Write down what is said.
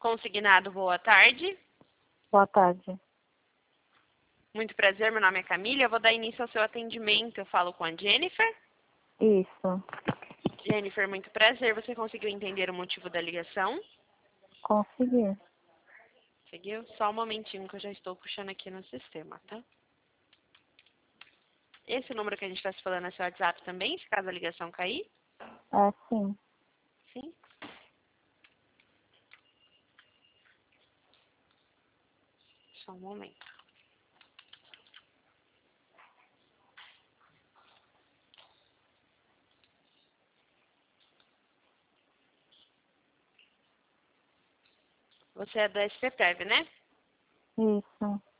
Consignado, boa tarde. Boa tarde. Muito prazer, meu nome é Camila. Eu vou dar início ao seu atendimento. Eu falo com a Jennifer. Isso. Jennifer, muito prazer. Você conseguiu entender o motivo da ligação? Consegui. Conseguiu? Só um momentinho que eu já estou puxando aqui no sistema, tá? Esse número que a gente está se falando é seu WhatsApp também, se caso a ligação cair? É, sim. Sim. Só um momento. Você é da SCTEV, né? Isso.